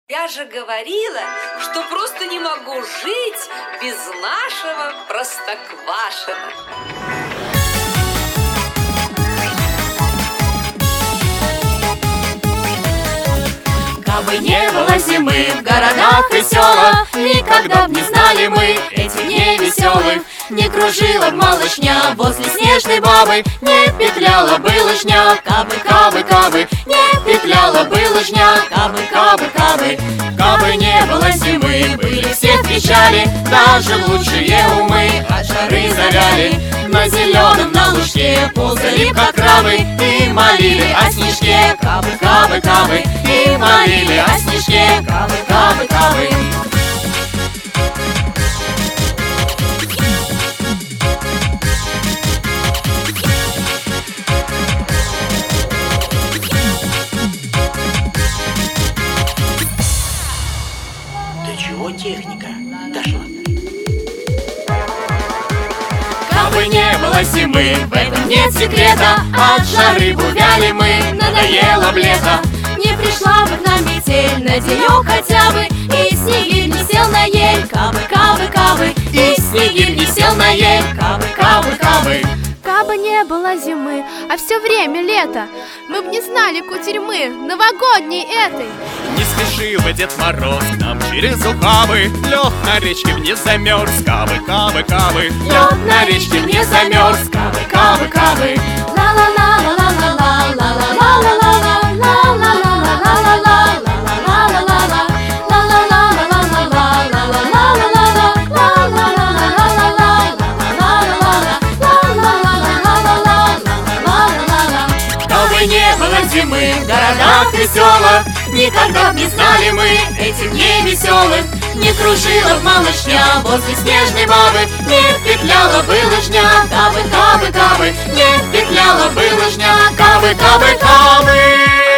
Я же говорила, что просто не могу жить без нашего Простоквашино. Кабы не было зимы в городах и селах, никогда б не знали мы этих дней веселых. Не кружила б малышня возле снежной бабы, не петляла бы лыжня, кабы, кабы, кабы, не петляла бы лыжня, кабы, кабы, кабы. Кабы не было зимы, были все в печали, даже лучшие умы от жары завяли. На зеленом, на лужке ползали, как крабы, и молили о снежке, кабы, кабы, кабы, и молили о снежке, кабы, кабы, кабы. До чего техника дошла? Кабы не было зимы, в этом нет секрета, от жары увяли мы, надоело б лето. Не пришла бы к нам метель на денек хотя бы, и снегирь не сел на ель, кабы, кабы, кабы, и снегирь не сел на ель, кабы, кабы, кабы. Кабы не было зимы, а все время лето, мы б не знали кутерьмы новогодней этой. Не спешил бы Дед Мороз к нам через ухабы, лед на речке мне замерз, кабы, кабы, кабы. Лед на речке мне замерз, кабы, кабы, кабы. Кабы не было зимы в городах и селах, никогда б не знали мы этих дней веселых. Не кружила б малышня возле снежной бабы, не петляла бы лыжня, кабы, кабы, кабы, не петляла бы лыжня, кабы, кабы, кабы.